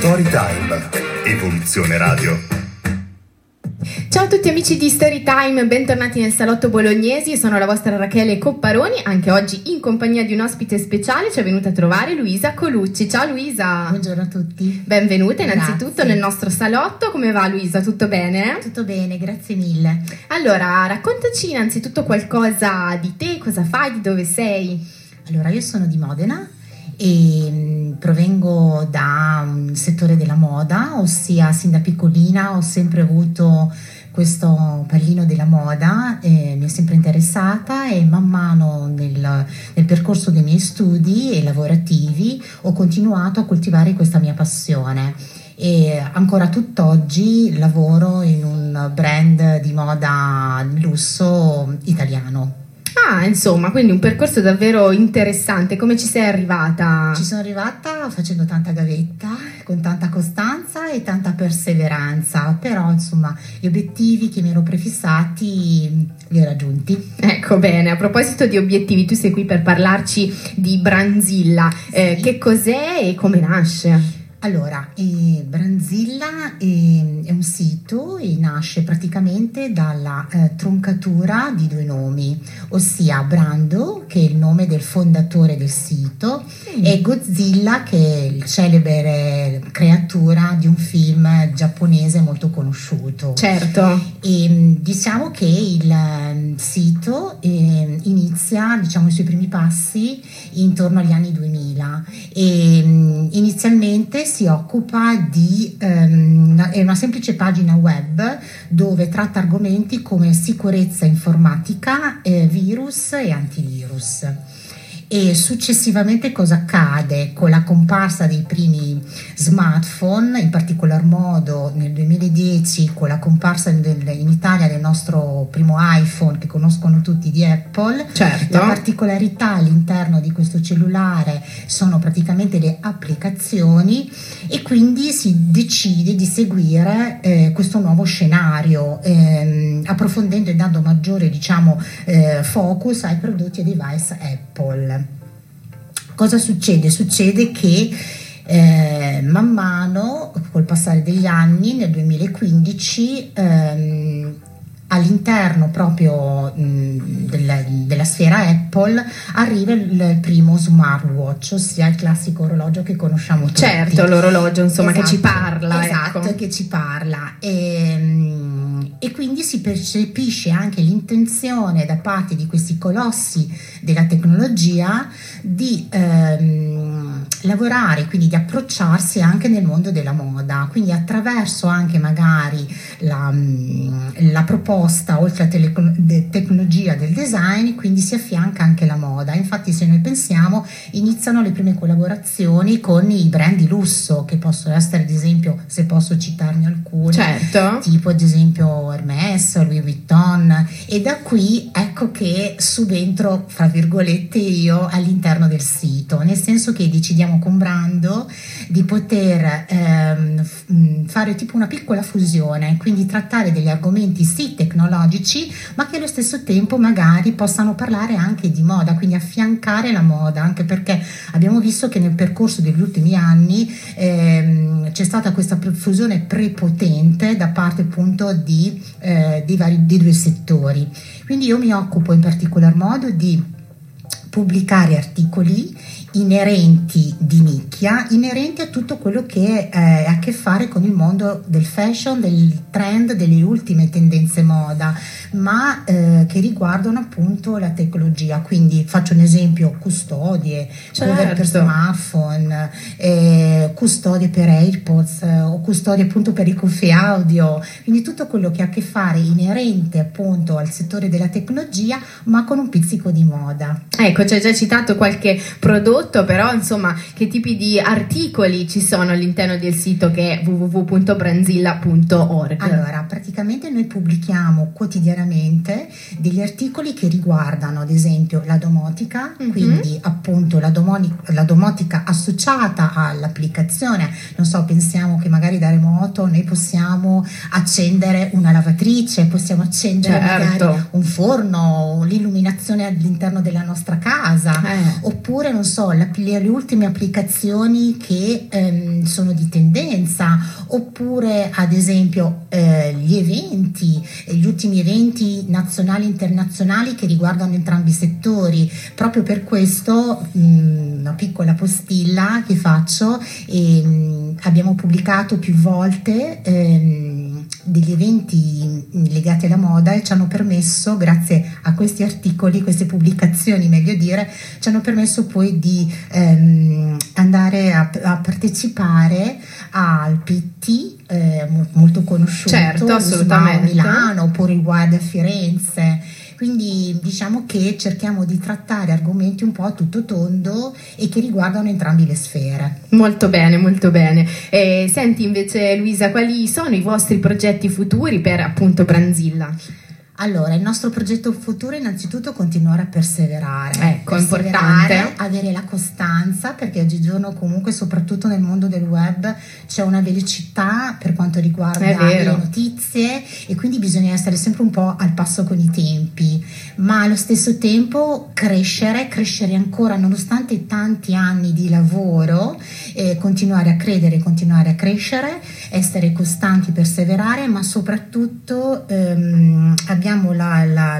Storytime, Evoluzione Radio. Ciao a tutti amici di Storytime, bentornati nel salotto bolognesi, sono la vostra Rachele Copparoni, anche oggi in compagnia di un ospite speciale ci è venuta a trovare Luisa Colucci. Ciao Luisa. Buongiorno a tutti. Benvenuta innanzitutto nel nostro salotto, come va Luisa? Tutto bene? Tutto bene, grazie mille. Allora, raccontaci innanzitutto qualcosa di te, cosa fai, di dove sei? Allora, io sono di Modena e provengo da un settore della moda, ossia sin da piccolina ho sempre avuto questo pallino della moda, mi è sempre interessata e man mano nel percorso dei miei studi lavorativi ho continuato a coltivare questa mia passione e ancora tutt'oggi lavoro in un brand di moda lusso italiano. Ah, insomma, quindi un percorso davvero interessante. Come ci sei arrivata? Ci sono arrivata facendo tanta gavetta, con tanta costanza e tanta perseveranza, però insomma gli obiettivi che mi ero prefissati li ho raggiunti. Ecco, bene, a proposito di obiettivi, tu sei qui per parlarci di Branzilla. Sì. Che cos'è e come nasce? Allora, Branzilla è un sito e nasce praticamente dalla troncatura di due nomi, ossia Brando, che è il nome del fondatore del sito, e Godzilla, che è il celebre creatura di un film giapponese molto conosciuto. Certo. E diciamo che il sito inizia, diciamo, i suoi primi passi intorno agli anni 2000 e inizialmente si occupa di è una semplice pagina web dove tratta argomenti come sicurezza informatica, virus e antivirus. E successivamente cosa accade? Con la comparsa dei primi smartphone, in particolar modo nel 2010 con la comparsa in Italia del nostro primo iPhone che conoscono tutti di Apple, certo. La particolarità all'interno di questo cellulare sono praticamente le applicazioni e quindi si decide di seguire questo nuovo scenario, approfondendo e dando maggiore, diciamo, focus ai prodotti e device Apple. Cosa succede? Succede che man mano, col passare degli anni, nel 2015, all'interno proprio della sfera Apple arriva il primo smartwatch, ossia il classico orologio che conosciamo tutti. Certo, l'orologio, insomma, esatto, che ci parla. Esatto, ecco. Che ci parla. E quindi si percepisce anche l'intenzione da parte di questi colossi della tecnologia di lavorare, quindi di approcciarsi anche nel mondo della moda, quindi attraverso anche magari la proposta, oltre alla tecnologia del design, quindi si affianca anche la moda. Infatti, se noi pensiamo, iniziano le prime collaborazioni con i brand di lusso, che possono essere, ad esempio, se posso citarne alcuni, certo, tipo ad esempio Hermès, Louis Vuitton, e da qui ecco che subentro, fra virgolette, io all'interno del sito, nel senso che decidiamo con Brando di poter fare tipo una piccola fusione, quindi trattare degli argomenti sì tecnologici, ma che allo stesso tempo magari possano parlare anche di moda, quindi affiancare la moda, anche perché abbiamo visto che nel percorso degli ultimi anni c'è stata questa fusione prepotente da parte appunto di due settori. Quindi io mi occupo in particolar modo di pubblicare articoli inerenti di nicchia, inerenti a tutto quello che ha a che fare con il mondo del fashion, del trend, delle ultime tendenze moda, ma che riguardano appunto la tecnologia. Quindi faccio un esempio: custodie, cover per smartphone, custodie per AirPods o custodie appunto per i cuffie audio, quindi tutto quello che ha a che fare inerente appunto al settore della tecnologia, ma con un pizzico di moda. Ecco, ci hai già citato qualche prodotto, però insomma, che tipi di articoli ci sono all'interno del sito che è www.branzilla.org? Allora, praticamente noi pubblichiamo quotidianamente degli articoli che riguardano ad esempio la domotica, quindi appunto la domotica associata all'applicazione. Non so, pensiamo che magari da remoto noi possiamo accendere una lavatrice, possiamo accendere magari un forno, l'illuminazione all'interno della nostra casa, oppure non so, le ultime applicazioni che sono di tendenza, oppure ad esempio gli ultimi eventi nazionali e internazionali che riguardano entrambi i settori. Proprio per questo una piccola postilla che faccio, abbiamo pubblicato più volte degli eventi legati alla moda e ci hanno permesso, grazie a questi articoli, queste pubblicazioni meglio dire, ci hanno permesso poi di andare a partecipare al PT molto conosciuto, certo, assolutamente, a Milano, oppure il WAD a Firenze. Quindi diciamo che cerchiamo di trattare argomenti un po' a tutto tondo e che riguardano entrambe le sfere. Molto bene, molto bene. Senti invece Luisa, quali sono i vostri progetti futuri per appunto Branzilla? Allora, il nostro progetto futuro è innanzitutto continuare a perseverare. Ecco, importante. Avere la costanza, perché oggigiorno comunque, soprattutto nel mondo del web, c'è una velocità per quanto riguarda le notizie, e quindi bisogna essere sempre un po' al passo con i tempi, ma allo stesso tempo crescere ancora nonostante tanti anni di lavoro, continuare a credere, continuare a crescere, essere costanti, perseverare, ma soprattutto abbiamo la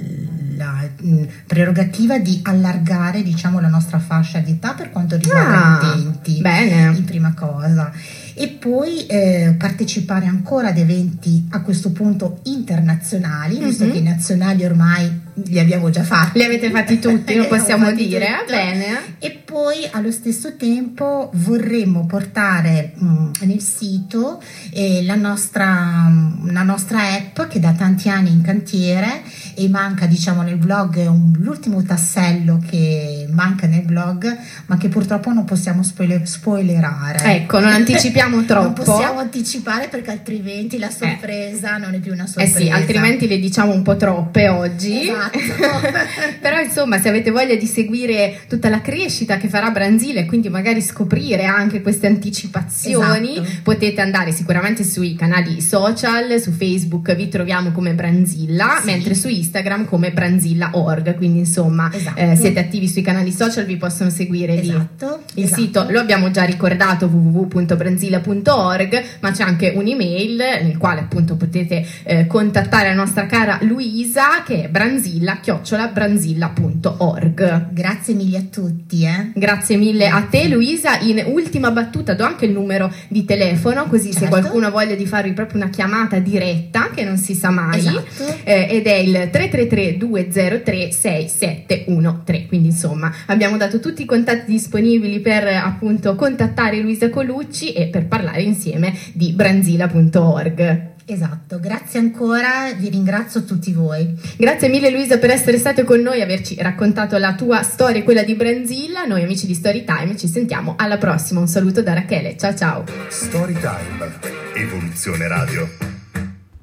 prerogativa di allargare, diciamo, la nostra fascia di età per quanto riguarda gli utenti. Bene. In prima cosa. E poi partecipare ancora ad eventi a questo punto internazionali, visto che i nazionali ormai li abbiamo già fatti. Li avete fatti tutti, lo possiamo dire. Bene. E poi allo stesso tempo vorremmo portare nel sito la nostra app, che da tanti anni è in cantiere e manca, diciamo, nel blog, l'ultimo tassello che manca nel blog, ma che purtroppo non possiamo spoilerare. Ecco, non anticipiamo troppo. Non possiamo anticipare, perché altrimenti la sorpresa non è più una sorpresa. Sì, altrimenti le diciamo un po' troppe oggi. Esatto. Però insomma, se avete voglia di seguire tutta la crescita che farà Branzilla e quindi magari scoprire anche queste anticipazioni, potete andare sicuramente sui canali social. Su Facebook vi troviamo come Branzilla, mentre su Instagram come Branzilla.org, quindi insomma siete attivi sui canali social, vi possono seguire lì. Il sito lo abbiamo già ricordato, www.branzilla.org, ma c'è anche un'email nel quale appunto potete contattare la nostra cara Luisa, che è branzilla@branzilla.org. Grazie mille a tutti. Grazie mille a te Luisa. In ultima battuta do anche il numero di telefono, così se qualcuno ha voglia di farvi proprio una chiamata diretta, che non si sa mai, ed è il 333 203 6713. Quindi insomma abbiamo dato tutti i contatti disponibili per appunto contattare Luisa Colucci e per parlare insieme di branzilla.org. Esatto, grazie ancora, vi ringrazio tutti voi. Grazie mille Luisa per essere stata con noi e averci raccontato la tua storia e quella di Branzilla. Noi amici di Storytime ci sentiamo alla prossima. Un saluto da Rachele, ciao ciao. Storytime, Evoluzione Radio.